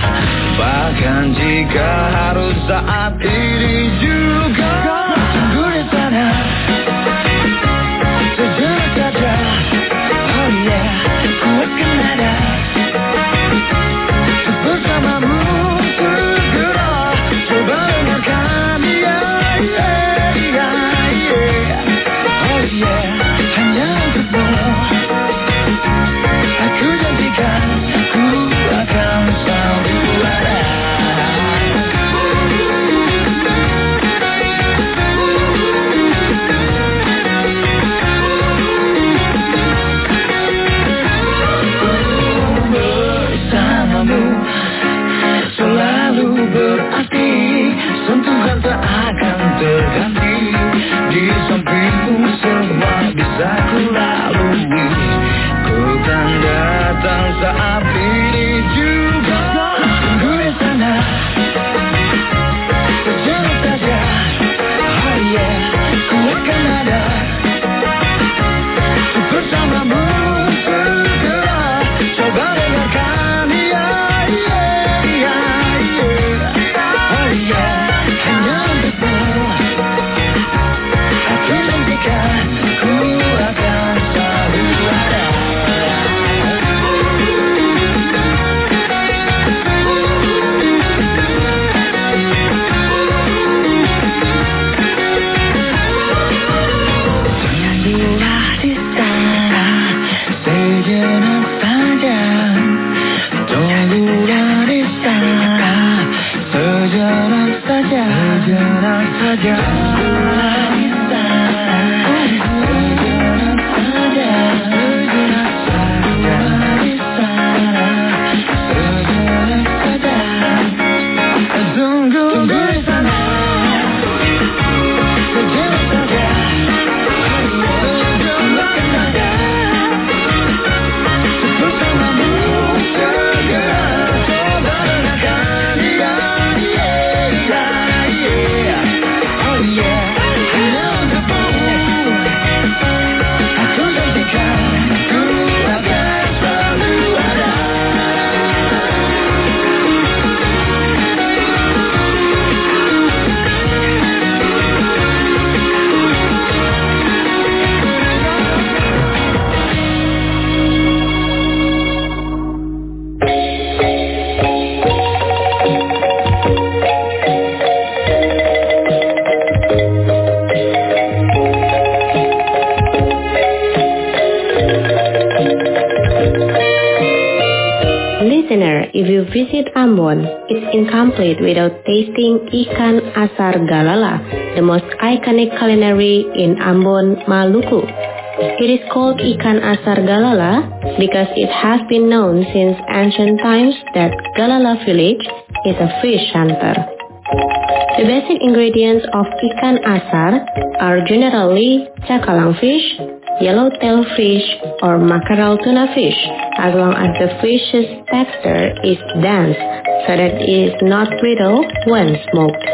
Bahkan jika harus saat ini juga. Tunggu di sana sejenak saja. Oh yeah, ku akan ada bersamamu segera. Coba dengarkan, yeah, yeah, yeah, yeah. Oh yeah, hanya untukmu aku janjikan, ku akan selalu ada. Bersamamu selalu berarti, sentuhan tak akan terganti. Di sampingmu semua bisa ku lalui. Ku kan datang saat ini juga. Tunggu di sana sejenak saja. Oh yeah, ku akan ada bersamamu segera. Coba dengarkan, yeah, yeah, yeah, yeah. Oh yeah, hanya untukmu aku janjikan, ku akan selalu ada. Tunggulah di sana sejenak saja. Tunggulah di sana sejenak saja. Sejenak saja. Tunggulah di sana sejenak saja. Sejenak saja. Di sana sejenak saja. Tunggu di sana sejenak saja. Listener, if you visit Ambon, it's incomplete without tasting ikan asar galala, the most iconic culinary in Ambon, Maluku. It is called ikan asar galala because it has been known since ancient times that Galala village is a fish hunter. The basic ingredients of ikan asar are generally cakalang fish, yellowtail fish, or mackerel tuna fish, as long as the fish's texture is dense so that it is not brittle when smoked.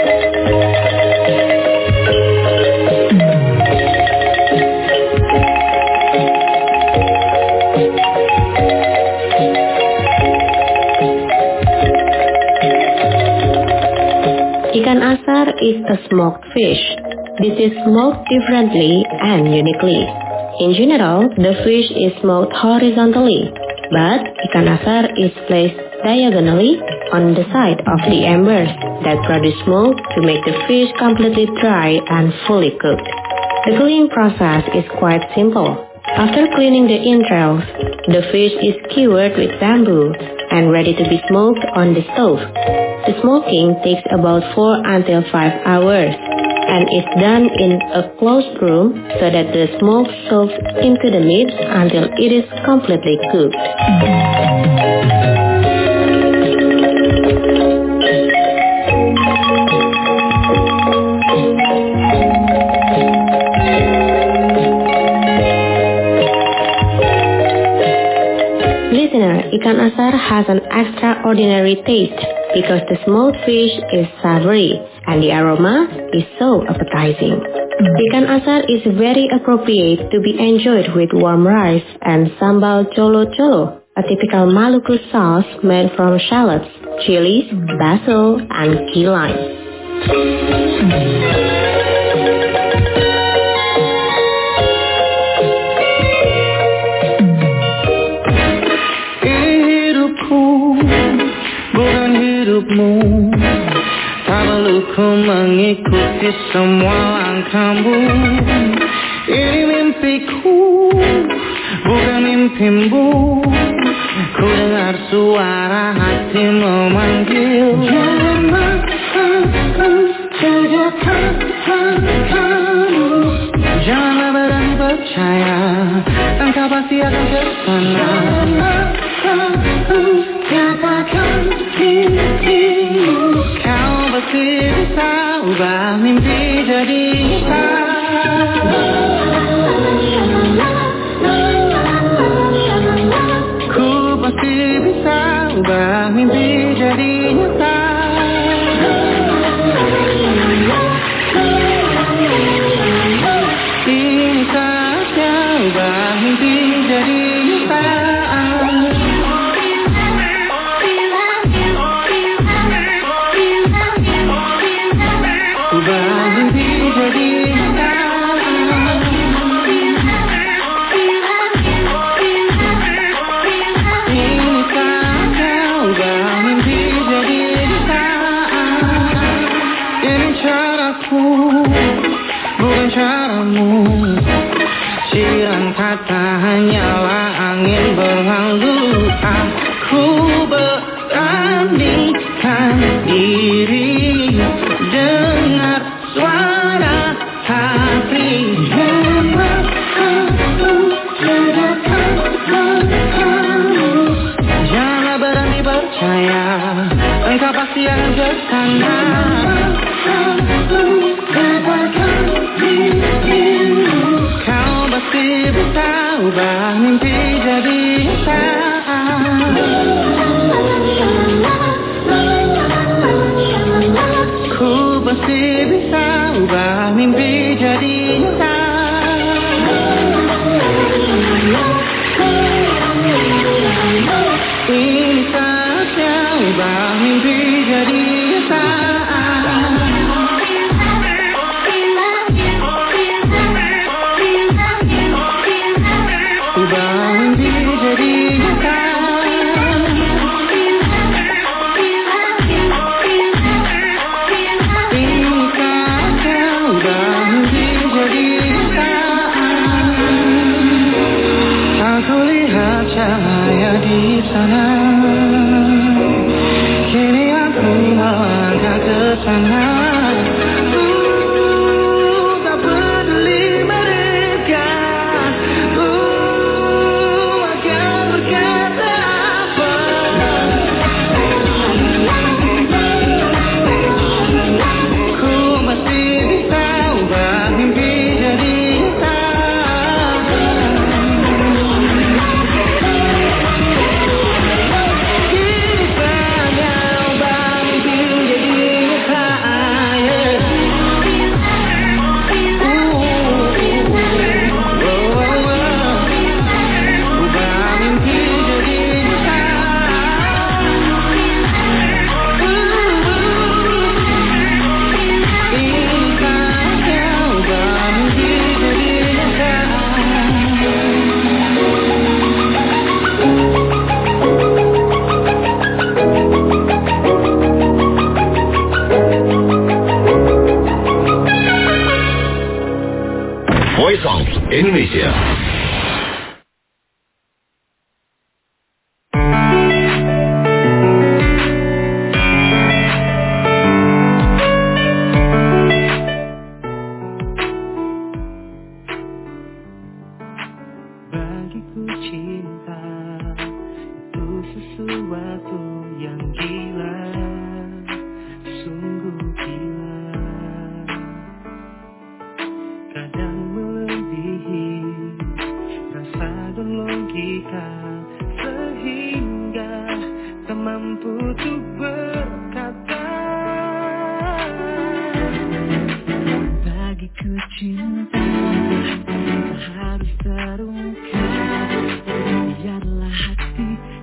Ikan asar is a smoked fish. This is smoked differently and uniquely. In general, the fish is smoked horizontally, but ikan asar is placed diagonally on the side of the embers that produce smoke to make the fish completely dry and fully cooked. The cleaning process is quite simple. After cleaning the entrails, the fish is skewered with bamboo and ready to be smoked on the stove. The smoking takes about 4 until 5 hours and is done in a closed room so that the smoke soaks into the meat until it is completely cooked. Listener, ikan asar has an extraordinary taste because the smoked fish is savory and the aroma is so appetizing. Ikan asar is very appropriate to be enjoyed with warm rice and sambal cholo-cholo. a typical Maluku sauce made from shallots, chilies, basil, and key lime. Bukan hidupmu, tak perlu ku mengikuti semua langkahmu. Ini mimpiku, bukan mimpimu. Ku dengar suara hati memanggil. Jangan janganlah berani percaya, engkau pasti akan kesana. Katakan mimpimu, kau pasti bisa ubah mimpi jadi nyata. Ku pasti bisa ubah mimpi jadi nyata. Ini saatnya ubah mimpi jadi nyata. Bukan caramu, siram kata hanyalah angin berlalu. Aku beranikan diri, dengar suara hati. Janganlah berhenti percaya, engkau pasti akan kesana. Kau pasti bisa ubah mimpi jadi nyata. Ku pasti bisa ubah mimpi jadi nyata. Ini saatnya ubah mimpi jadi nyata. Cahaya di sana, kini aku melangkah ke sana. Tak peduli mereka akan berkata apa. Ku masih bisa ubah mimpi jadi nyata. Voice of Indonesia. Bagiku cinta itu sesuatu yang gila, sungguh gila. Kadang melebihi rasa dan logika, sehingga tak mampu untuk berkata. Bagiku cinta tak harus terungkap, biarlah hati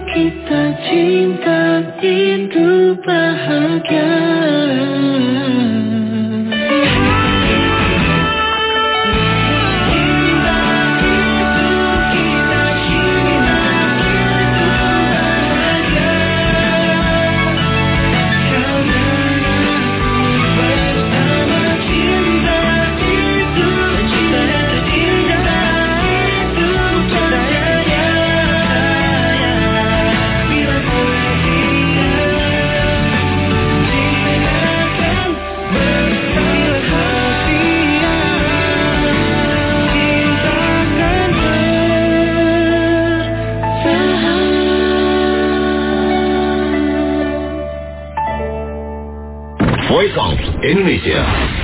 kita cinta hidup bahagia. Voice of Indonesia.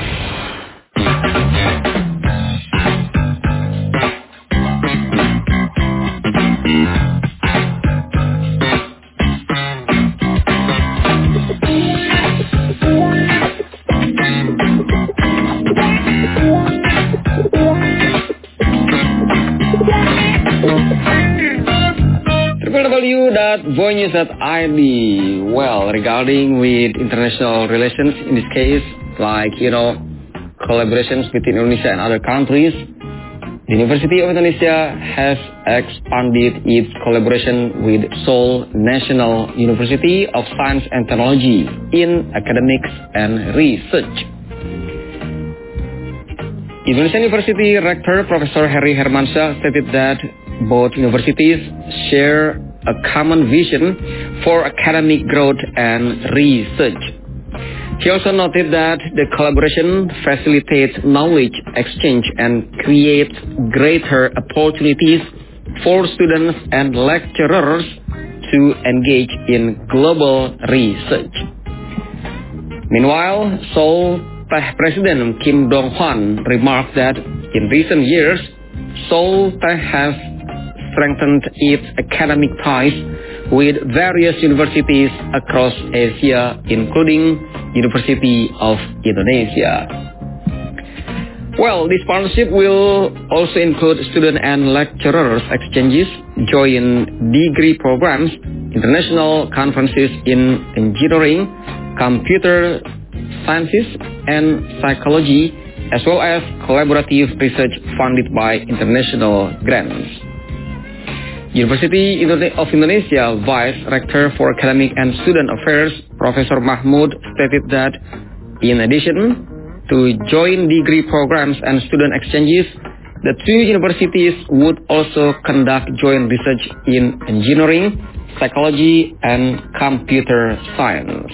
www.voinews.id. Well, regarding with international relations, in this case, like, collaborations between Indonesia and other countries, the University of Indonesia has expanded its collaboration with Seoul National University of Science and Technology in academics and research. Indonesian University Rector Professor Heri Hermansyah stated that both universities share a common vision for academic growth and research. He also noted that the collaboration facilitates knowledge exchange and creates greater opportunities for students and lecturers to engage in global research. Meanwhile, Seoul Tech President Kim Dong-hwan remarked that in recent years, Seoul Tech has strengthened its academic ties with various universities across Asia, including University of Indonesia. Well, this partnership will also include student and lecturers exchanges, joint degree programs, international conferences in engineering, computer sciences, and psychology, as well as collaborative research funded by international grants. University of Indonesia Vice Rector for Academic and Student Affairs, Professor Mahmud, stated that in addition to joint degree programs and student exchanges, the two universities would also conduct joint research in engineering, psychology, and computer science.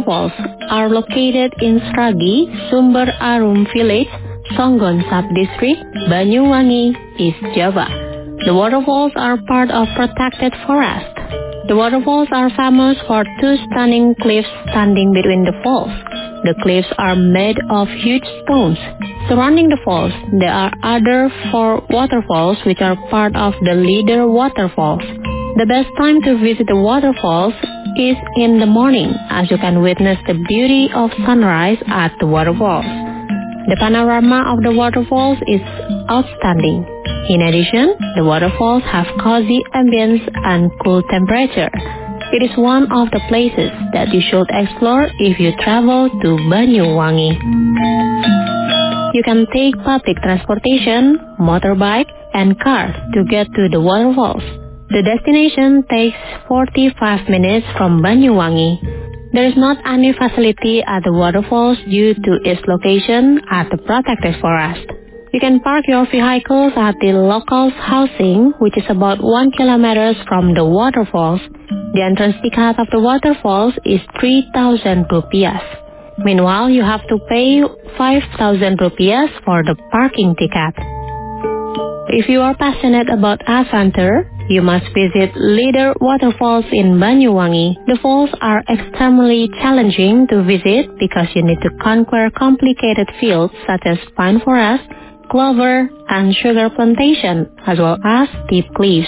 waterfalls are located in Sragi, Sumber Arum Village, Songgon Sub-District, Banyuwangi, East Java. The waterfalls are part of protected forest. The waterfalls are famous for two stunning cliffs standing between the falls. The cliffs are made of huge stones. Surrounding the falls, there are other 4 waterfalls which are part of the Leader Waterfalls. The best time to visit the waterfalls is in the morning, as you can witness the beauty of sunrise at the waterfalls. The panorama of the waterfalls is outstanding. In addition, the waterfalls have cozy ambience and cool temperature. It is one of the places that you should explore if you travel to Banyuwangi. You can take public transportation, motorbike, and car to get to the waterfalls. The destination takes 45 minutes from Banyuwangi. There is not any facility at the waterfalls due to its location at the protected forest. You can park your vehicles at the locals' housing, which is about 1 kilometer from the waterfalls. The entrance ticket of the waterfalls is 3,000 rupiah. Meanwhile, you have to pay 5,000 rupiah for the parking ticket. If you are passionate about adventure, you must visit Leader Waterfalls in Banyuwangi. The falls are extremely challenging to visit because you need to conquer complicated fields such as pine forest, clover, and sugar plantation, as well as steep cliffs.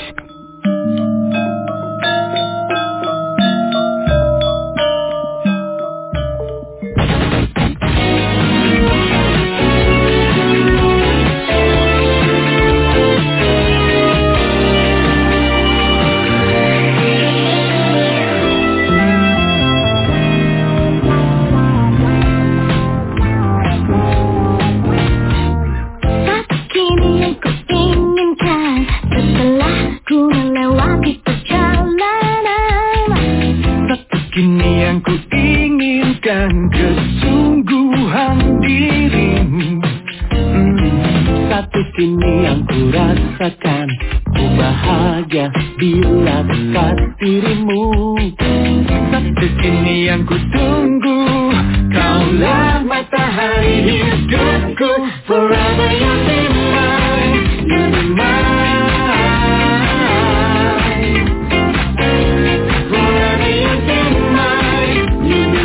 Ku bahagia bila dekat dirimu. Satu kini yang ku tunggu, kaulah matahari hidupku. Forever you'll be mine, you'll be mine. Forever you'll be mine, you'll be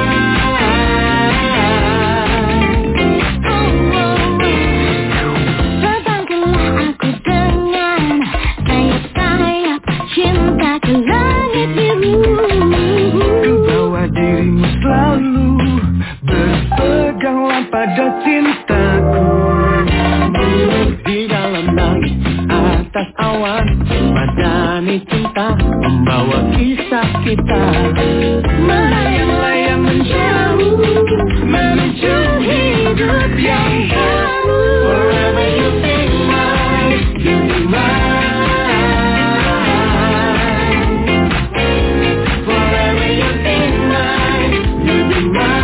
pada cintaku. Di dalam langit, atas awan, madani cinta, membawa kisah kita melayang-layang menjauh, menuju hidup yang baru. Forever you'll be mine, you'll be mine. Forever you'll be mine, you'll be mine.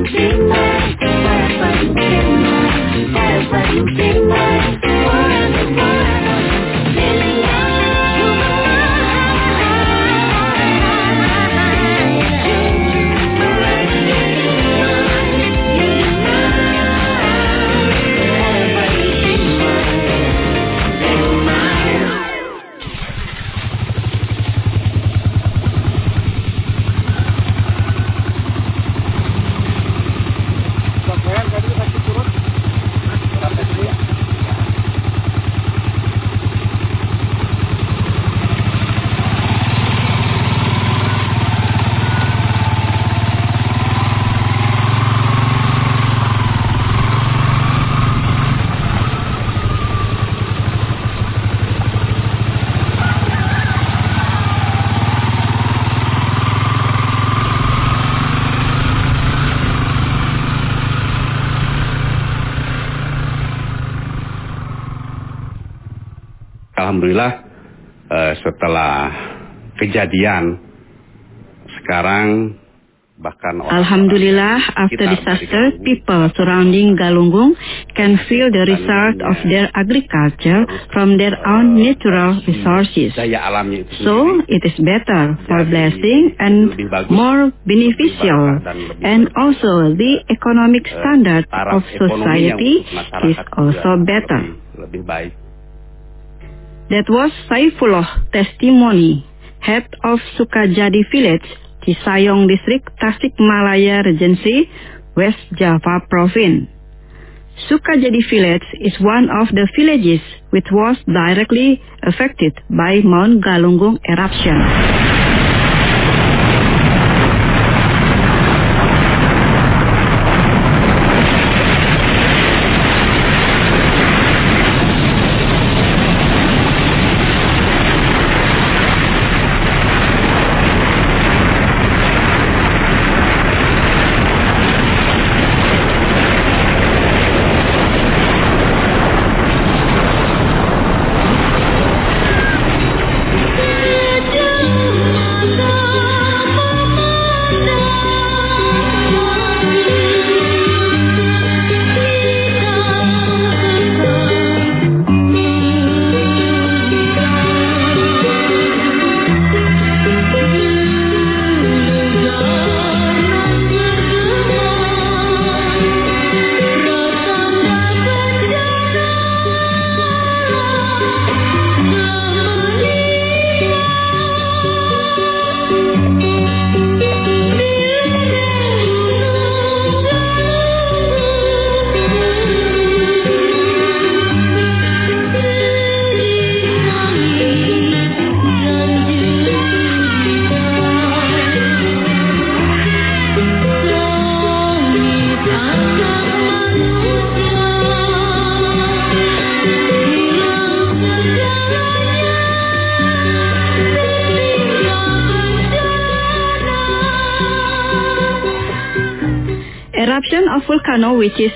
Alhamdulillah setelah kejadian sekarang bahkan Alhamdulillah, after disaster, people surrounding Galunggung can feel the result of their agriculture from their own natural resources. So, it is better for blessing and more beneficial. And also, the economic standard of society is also better. That was Saifullah testimony, head of Sukajadi village, Cisayong district, Tasikmalaya Regency, West Java province. Sukajadi village is one of the villages which was directly affected by Mount Galunggung eruption. Eruption of volcano, which is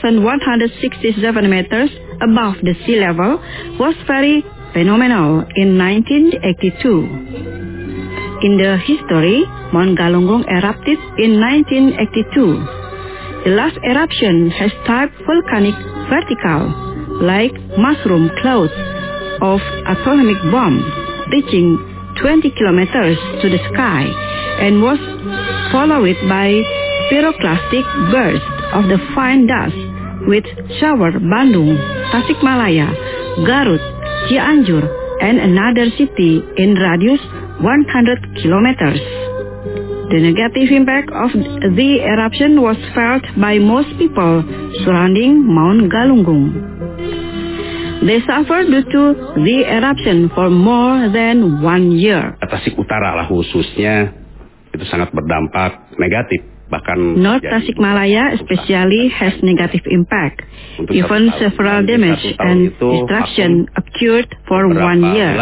2,167 meters above the sea level, was very phenomenal in 1982. In the history, Mount Galunggung erupted in 1982. The last eruption has type volcanic vertical, like mushroom clouds of atomic bomb, reaching 20 kilometers to the sky, and was followed by pyroclastic burst of the fine dust with shower Bandung, Tasikmalaya, Garut, Cianjur, and another city in radius 100 kilometers. The negative impact of the eruption was felt by most people surrounding Mount Galunggung. They suffered due to the eruption for more than 1 year. Tasik Utara lah khususnya itu sangat berdampak negatif. North Tasikmalaya especially has negative impact. Even several damage and destruction occurred for 1 year.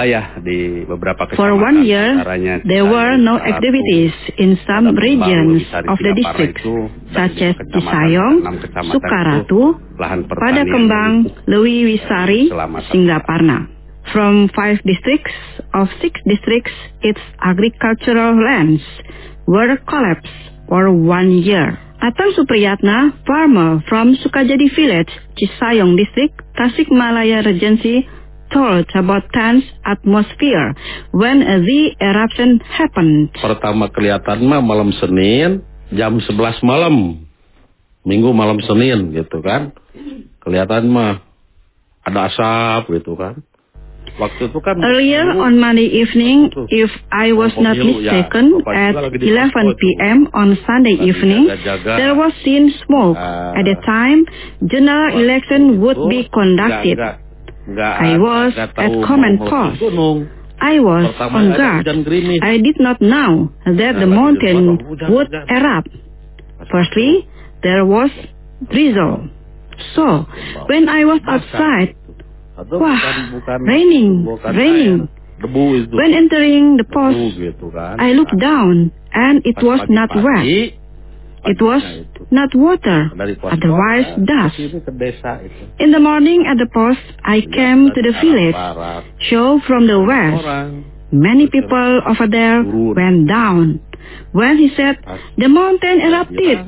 For 1 year, there were no activities in some regions of the district, such as Cisayong, Sukaratu, Padakembang, Lewiwisari, Singaparna. From 5 districts of 6 districts, its agricultural lands were collapsed for 1 year. Atang Supriyatna, farmer from Sukajadi village, Cisayong district, Tasikmalaya Regency, told about tense atmosphere when the eruption happened. Pertama kelihatan mah malam Senin, jam 11 malam. Minggu malam Senin gitu kan. Kelihatan mah ada asap gitu kan. Waktu itu kan Earlier on Monday evening, if I was not mistaken, at 11 p.m. on Sunday evening, there was seen smoke. At the time, general election would be conducted. I was at command post. I was on guard. I did not know that the mountain would erupt. Firstly, there was drizzle. So, when I was outside, wah, raining. When entering the post, I looked down and it was not wet. It was not water, otherwise dust. In the morning at the post, I came to the village, show from the west. Many people over there went down. When he said, the mountain erupted.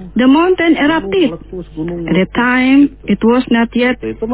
At the time, it was not yet.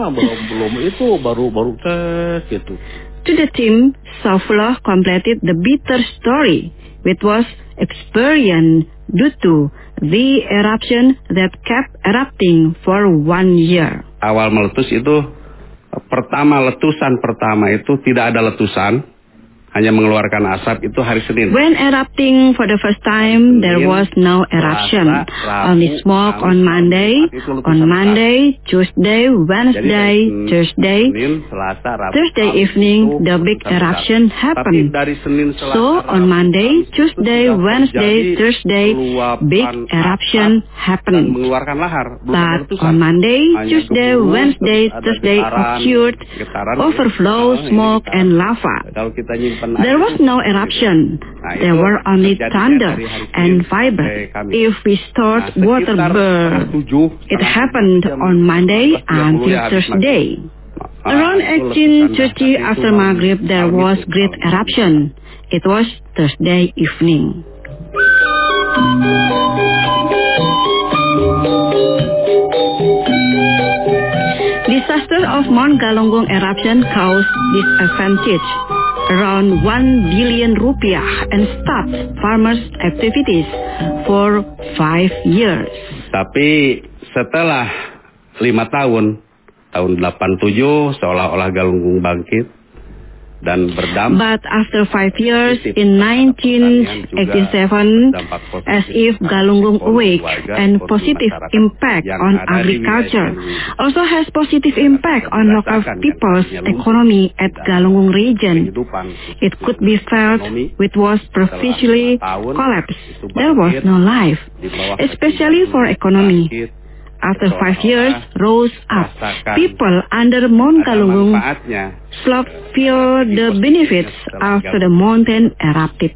To the team, Saifullah completed the bitter story, which was experienced due to the eruption that kept erupting for 1 year. Awal meletus itu, letusan pertama itu tidak ada letusan, hanya mengeluarkan asap itu hari Senin. When erupting for the first time, there was no eruption. Only smoke on Monday, Tuesday, Wednesday, Thursday. Thursday evening, the big eruption happened. So on Monday, Tuesday, Wednesday, Thursday, big eruption happened. But on Monday, Tuesday, Wednesday, Thursday occurred overflow, smoke, and lava. There was no eruption. There were only thunder and vibrate. If we stored water burn, it happened on Monday until Thursday. Around 18:30 after Maghrib, there was great eruption. It was Thursday evening. Disaster of Mount Galunggung eruption caused disadvantage around 1 billion rupiah and stopped farmers' activities for 5 years. Tapi setelah 5 tahun 87 seolah-olah Galunggung bangkit dan berdampak. But after 5 years in 1987, as if Galunggung awake and positive impact on agriculture, also has positive impact on local people's economy at Galunggung region. It could be felt which was previously collapsed. There was no life, especially for economy. After 5 years, rose up. People under Mount Galunggung slope feel the benefits after the mountain erupted.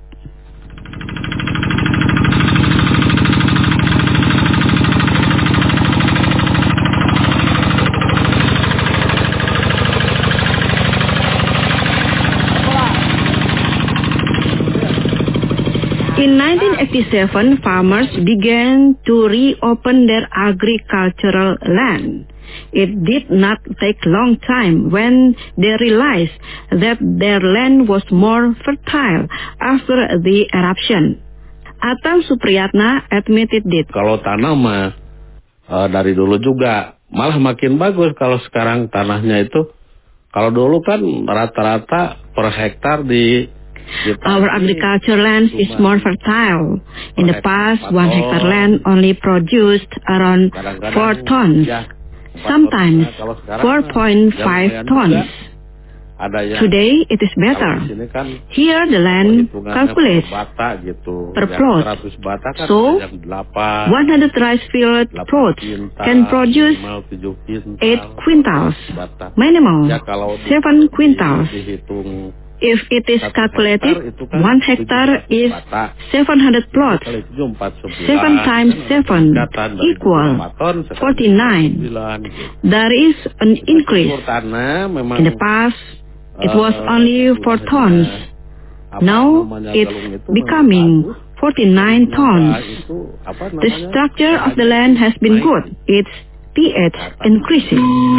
In 1987, farmers began to reopen their agricultural land. It did not take long time when they realized that their land was more fertile after the eruption. Atang Supriyatna admitted it. Kalau tanah mah dari dulu juga malah makin bagus kalau sekarang tanahnya itu. Kalau dulu kan rata-rata per hektar di Our agriculture land is more fertile. In the past, 1 hectare land only produced around 4 tons, sometimes 4.5 tons. Today, it is better. Here, the land calculates per plot. So, 100 rice field plots can produce 8 quintals, minimal 7 quintals. If it is calculated, 1 hectare is 700 plots. 7 times 7 equal 49. There is an increase. In the past, it was only 4 tons. Now it's becoming 49 tons. The structure of the land has been good. Its pH increases.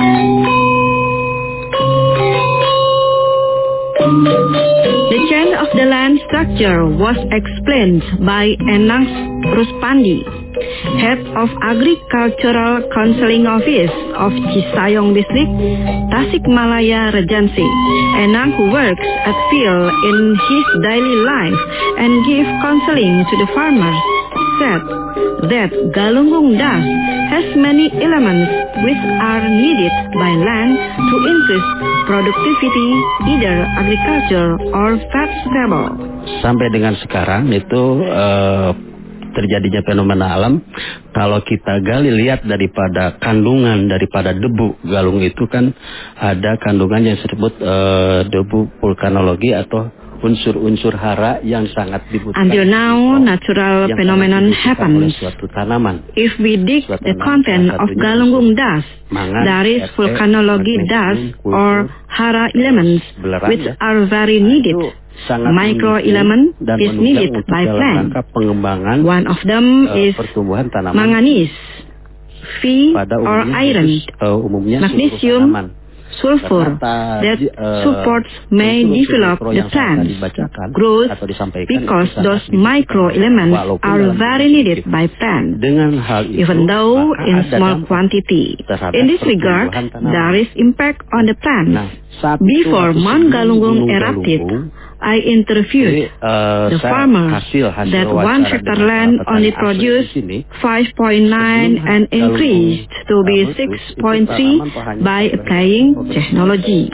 The change of the land structure was explained by Enang Ruspandi, Head of Agricultural Counseling Office of Cisayong District, Tasikmalaya Regency. Enang, who works at field in his daily life and gives counseling to the farmers, said that Galunggung dust has many elements which are needed by land to increase productivity, either agriculture or vegetable. Sampai dengan sekarang itu terjadinya fenomena alam. Kalau kita gali lihat daripada kandungan daripada debu galung itu kan ada kandungan yang disebut debu vulkanologi atau unsur-unsur hara yang sangat dibutuhkan. Until now, natural phenomenon happens. If we dig the content of Galunggung dust, there is volcanology dust or hara elements which are very needed. Micro element is needed by plant. One of them is manganese, Fe or iron, magnesium, sulfur that supports may develop the plant's growth because those micro elements are very needed by plant, even though in small quantity. In this regard, there is impact on the plant. Before Mount Galunggung erupted, I interviewed the farmer that 1 hectare land only produced 5.9 and increased to be 6.3 by applying technology.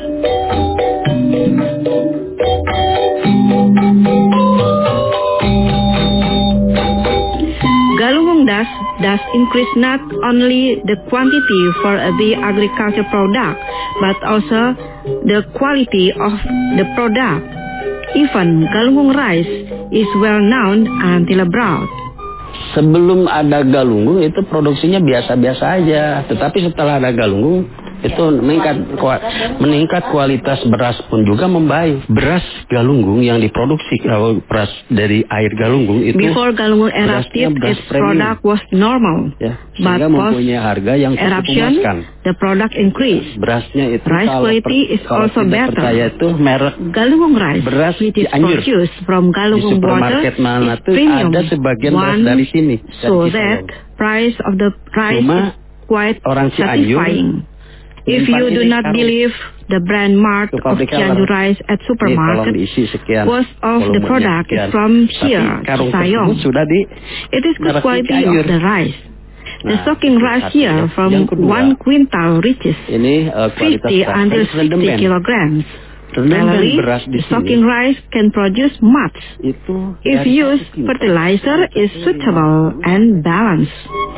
Galunggung dust increase not only the quantity for the agriculture product, but also the quality of the product. Even Galunggung rice is well known until abroad. Sebelum ada Galunggung itu produksinya biasa-biasa aja. Tetapi setelah ada Galunggung itu meningkat kualitas beras pun juga membaik. Beras Galunggung yang diproduksi beras dari air Galunggung itu before Galunggung erupted, its product was normal. Ya, but mempunyai harga yang cukup memuaskan. The product increased. Berasnya itu rice quality is also better. Percaya itu merek Galunggung rice, beras which is produced from Galunggung water, is premium. Ada sebagian beras dari sini. So that price of the rice is quite satisfying. If you do not believe the brand mark of Cianjur rice at supermarket, most of the product is from here, Cisayong. It is good quality of the rice. The stocking rice here from 1 quintal reaches 50 until 60 kilograms. Generally, the stocking rice can produce much if used fertilizer is suitable and balanced.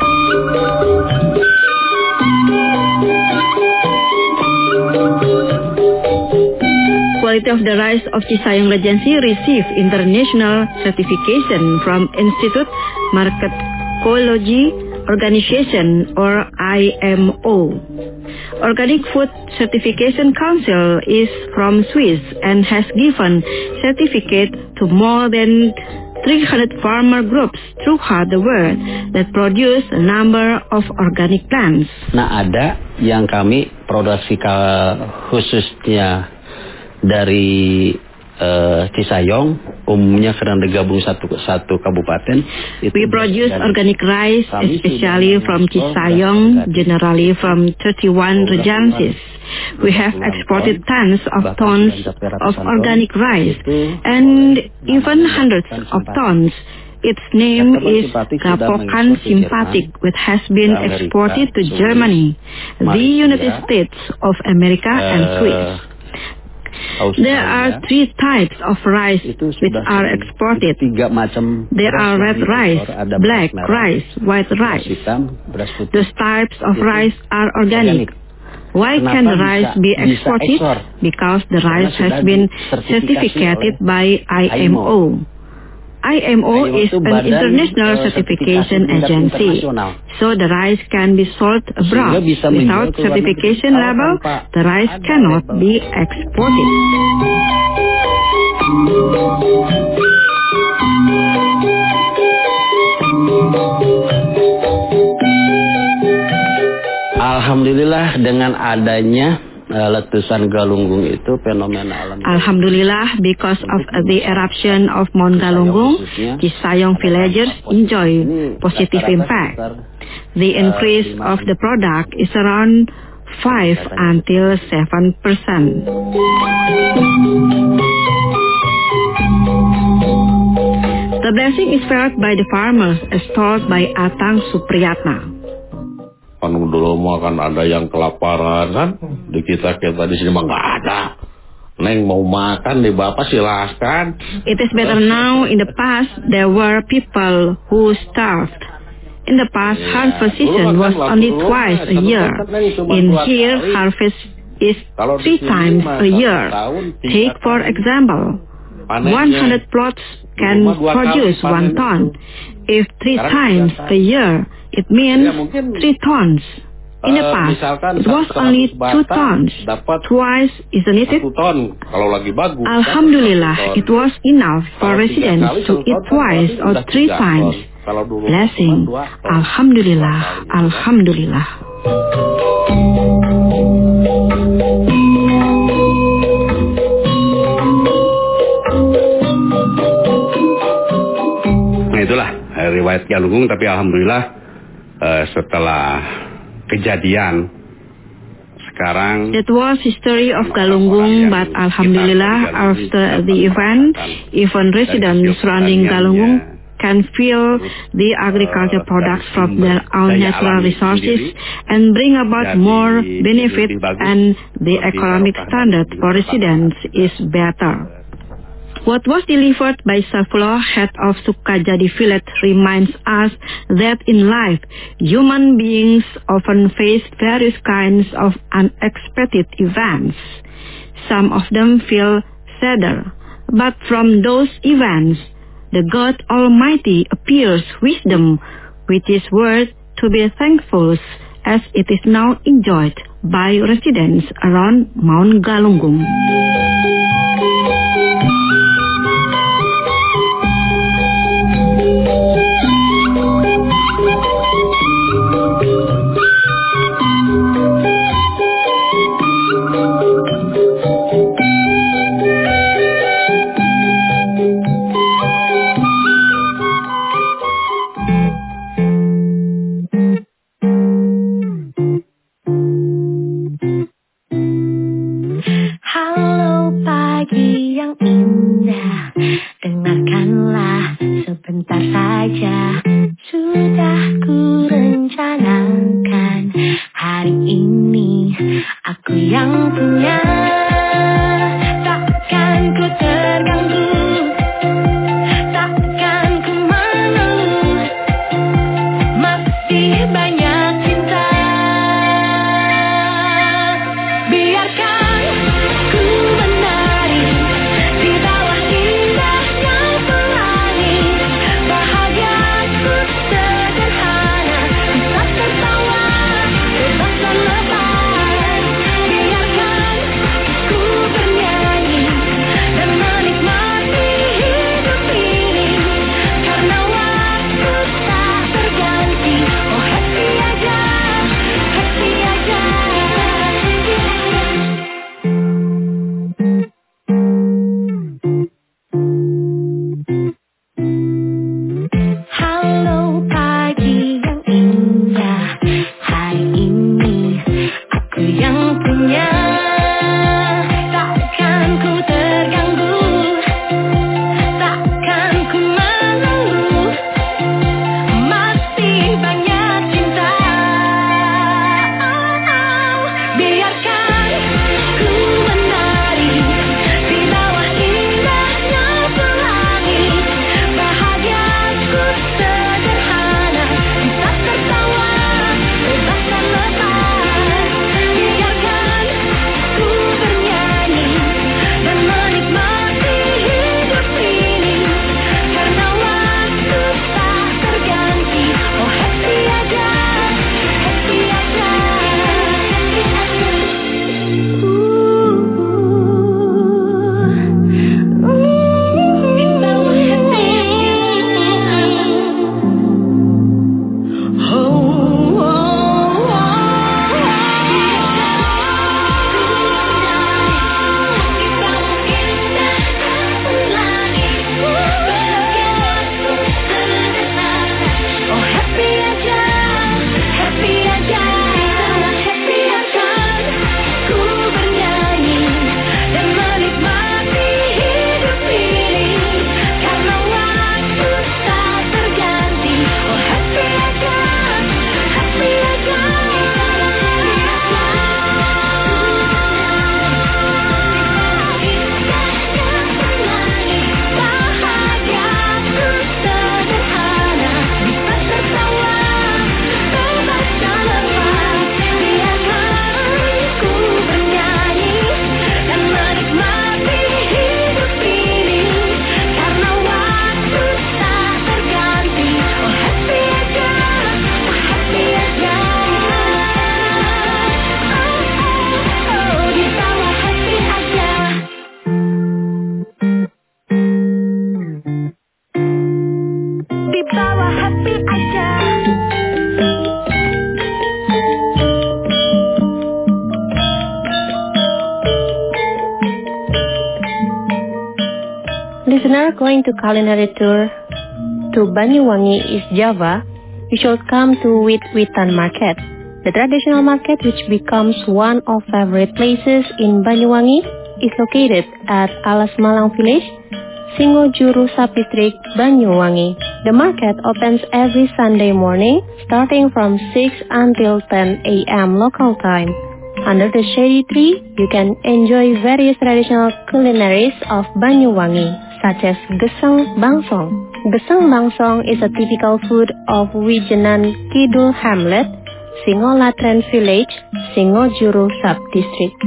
Quality of the rice of Cisayong Regency received international certification from Institute Marketology Organization or IMO. Organic Food Certification Council is from Swiss and has given certificate to more than 300 farmer groups throughout the world that produce a number of organic plants. Nah, ada yang kami produksi khususnya dari Cisayong, umumnya sedang digabung satu kabupaten. We produce organic rice, especially from Cisayong, generally from 31 regencies. We have exported tons of organic rice and even hundreds of tons. Its name is Gapokan Simpatic, which has been exported to Germany, the United States of America, and Swiss. There are 3 types of rice which are exported. There are red rice, black rice, white rice. Those types of rice are organic. Why can the rice be exported? Because the rice has been certificated by IMO. IMO is an international certification agency, so the rice can be sold abroad. Without certification label, the rice cannot be exported. Alhamdulillah dengan adanya letusan Galunggung itu fenomena alam. Alhamdulillah, because of the eruption of Mount Galunggung, Cisayong villagers enjoy positive impact. The increase of the product is around 5 until 7%. The blessing is felt by the farmers, as told by Atang Supriyatna. Kan dulu mah kan ada yang kelaparan kan, di kita di sini mah nggak ada. Neng mau makan di bapak silahkan. It is better now. In the past, there were people who starved. In the past, harvest season was only twice a year. In here, harvest is 3 times a year. Take for example, 100 plots can produce 1 ton. If 3 times a year, it means 3 tons. In the past, it was only 2 tons. Twice, isn't it? 1 ton kalau lagi bagus. Alhamdulillah, it was enough for residents to eat twice or 3 times. Blessing. Alhamdulillah. Alhamdulillah. Nah itulah riwayat Galunggung, tapi alhamdulillah setelah kejadian sekarang. That was history of Galunggung, but alhamdulillah after the event, even residents surrounding Galunggung can feel the agriculture products from their own natural resources and bring about more benefit, and the economic standard for residents is better. What was delivered by Saifullah, head of Sukajadi village, reminds us that in life, human beings often face various kinds of unexpected events. Some of them feel sadder, but from those events, the God Almighty appears wisdom, which is worth to be thankful, as it is now enjoyed by residents around Mount Galunggung. listener going to culinary tour to Banyuwangi, East Java, you should come to Wit-Witan Market. The traditional market, which becomes one of favorite places in Banyuwangi, is located at Alas Malang Village, Singojuru Subdistrict, Banyuwangi. The market opens every Sunday morning, starting from 6 until 10 a.m. local time. Under the shady tree, you can enjoy various traditional culinaries of Banyuwangi, such as Gesang Bangsong. Gesang Bangsong is a typical food of Wijenan Kidul Hamlet, Singolatren Village, Singojuru Subdistrict.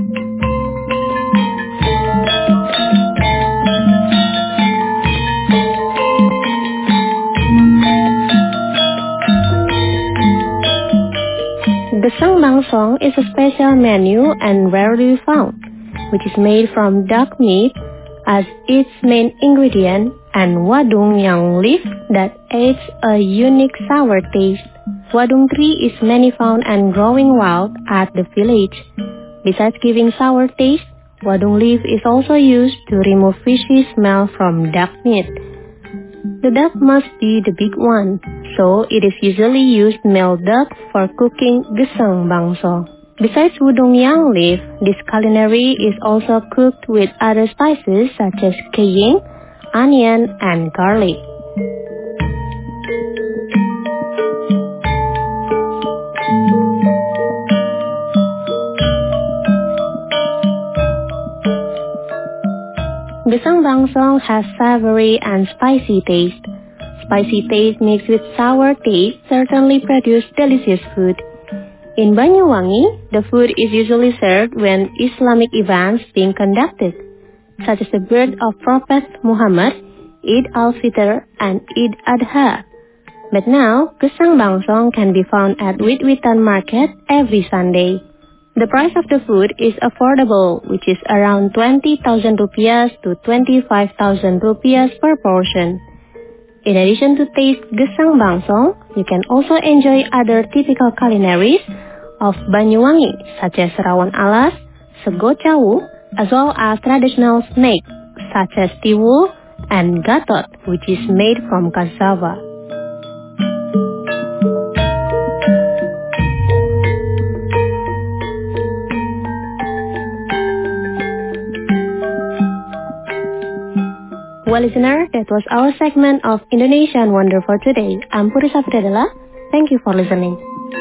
Gesang Bangsong is a special menu and rarely found, which is made from duck meat as its main ingredient and wadung yang leaf that adds a unique sour taste. Wadung tree is many found and growing wild at the village. Besides giving sour taste, wadung leaf is also used to remove fishy smell from duck meat. The duck must be the big one, so it is usually used male duck for cooking Gesang Bangsong. Besides wadung yang leaf, this culinary is also cooked with other spices such as cayenne, onion, and garlic. Gesang Bangsong has savory and spicy taste. Spicy taste mixed with sour taste certainly produce delicious food. In Banyuwangi, the food is usually served when Islamic events being conducted, such as the birth of Prophet Muhammad, Eid al-Fitr, and Eid Adha. But now, Gesang Bangsong can be found at Wit-Witan Market every Sunday. The price of the food is affordable, which is around 20,000 rupiah to 25,000 rupiah per portion. In addition to taste Gesang Bangsong, you can also enjoy other typical culinaries of Banyuwangi, such as Rawon Alas, Sego Cawu, as well as traditional snake, such as Tiwul and Gatot, which is made from cassava. Well, listener, that was our segment of Indonesian Wonder for today. I'm Puri Safriadala. Thank you for listening.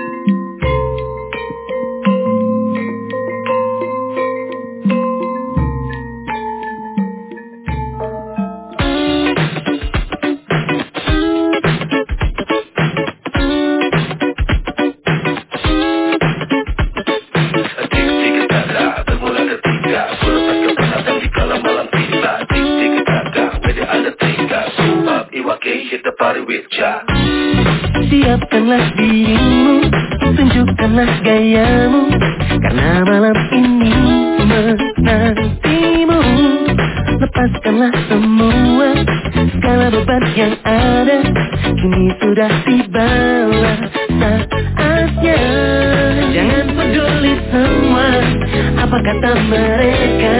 Siapkanlah dirimu, tunjukkanlah gayamu, karena malam ini menantimu. Lepaskanlah semua segala beban yang ada, kini sudah tibalah saatnya. Jangan peduli semua apa kata mereka,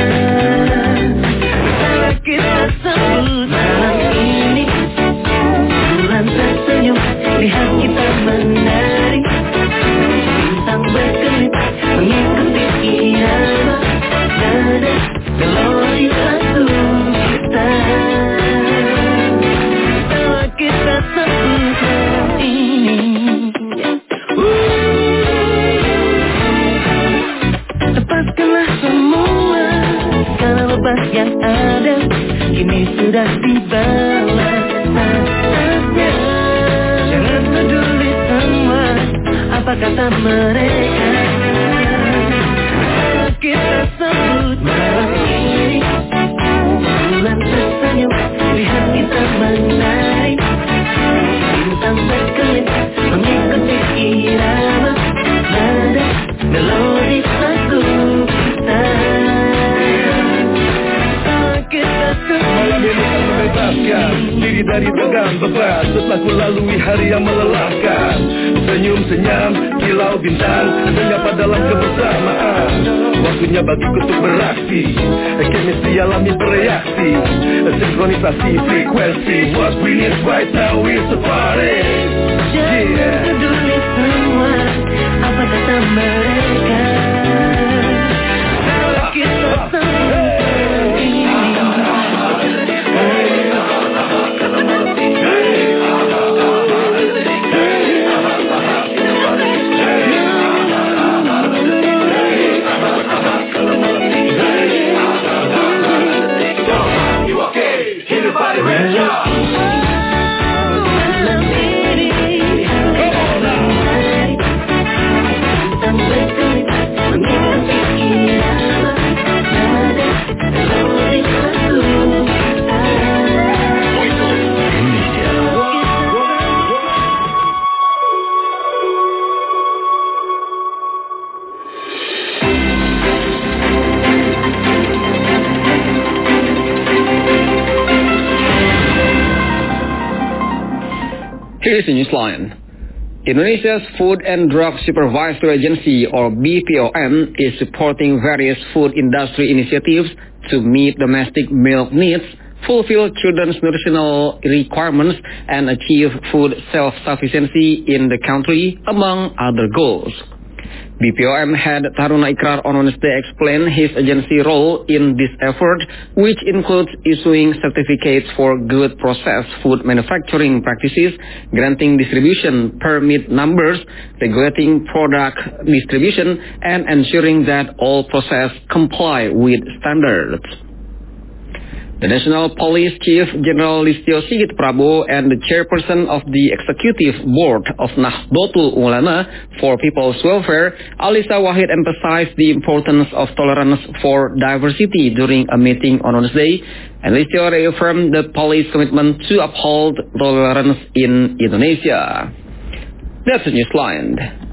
saat kita sebut malam ini. Bulan tersenyum, lihat kita menari, bintang berkelip mengikuti irama nada melodi lagu kita. Tawa kita sebut malam ini. Lepaskanlah semua segala beban yang ada, kini sudah tibalah saatnya. Jangan peduli semua apa kata mereka, kita sebut malam ini. Bulan tersenyum, lihat kita menari, bintang berkelip mengikuti irama nada melodi lagu kita. Membebaskan diri dari tegang beban setelah ku lalui hari yang melelahkan. Senyum senyam kilau bintang menyapa dalam kebersamaan. Waktunya bagiku untuk beraksi, chemistry alami bereaksi, sinkronisasi frekuensi. What we need right now is a party. Jangan peduli semua apa kata mereka, kalau kita Here's the newsline. Indonesia's Food and Drug Supervisory Agency, or BPOM, is supporting various food industry initiatives to meet domestic milk needs, fulfill children's nutritional requirements, and achieve food self-sufficiency in the country, among other goals. BPOM head Taruna Ikrar on Wednesday explained his agency role in this effort, which includes issuing certificates for good processed food manufacturing practices, granting distribution permit numbers, regulating product distribution, and ensuring that all processes comply with standards. The National Police Chief General Listio Sigit Prabowo and the chairperson of the Executive Board of Nahdlatul Ulama for People's Welfare, Alisa Wahid, emphasized the importance of tolerance for diversity during a meeting on Wednesday, and Listio reaffirmed the police commitment to uphold tolerance in Indonesia. That's the newsline.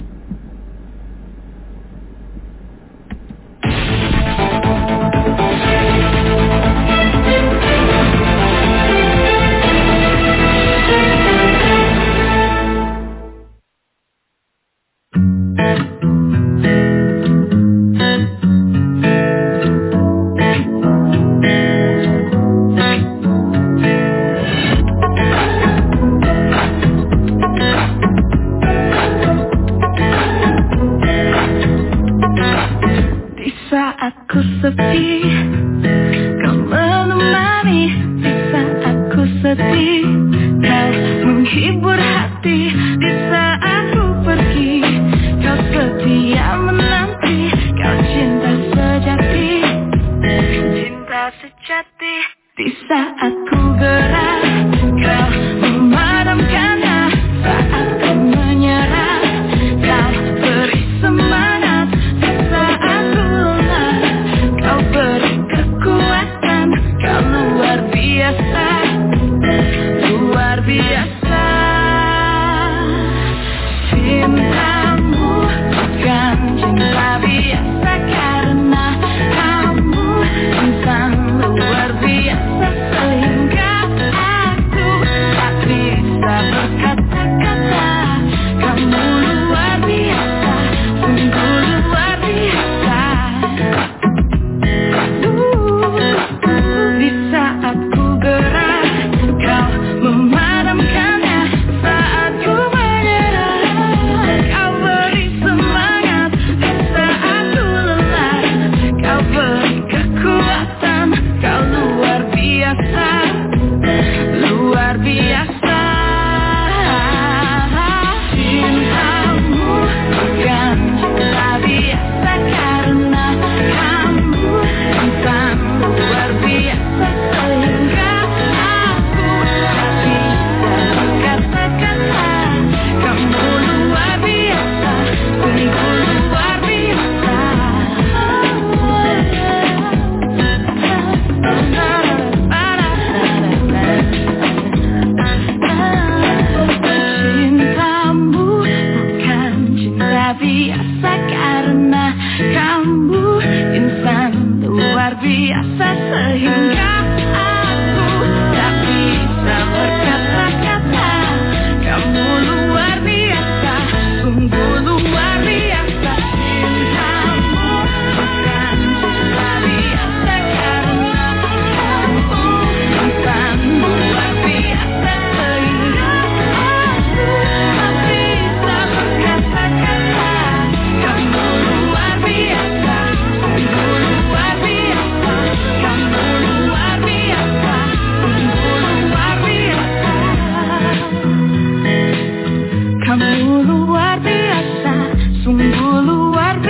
Aku sepi, kau menemani. Di saat aku sedih, kau menghibur hati. Di saat ku pergi, kau setia menanti. Kau cinta sejati, cinta sejati. Di saat ku gerak, kau memadamkannya. Saat ku menyerah, kau beri semangat. Di saat ku lemah, kau beri kekuatan. Kau luar biasa, luar biasa. Cintamu bukan cinta biasa, karena kamu insan luar biasa. Sehingga aku tak bisa berkata-kata. Kamu luar biasa, sungguh luar biasa. Di saat ku gerak, kau memadamkannya. Saat ku menyerah, kau beri semangat. Di saat ku lelah, kau beri kekuatan. Kau luar biasa, luar biasa. Cintamu bukan cinta biasa, karena kamu insan luar biasa. Sehingga aku tak bisa berkata-kata. Kamu luar biasa, sungguh luar biasa. Cintamu bukan cinta biasa, karena kamu insan luar biasa. Sehingga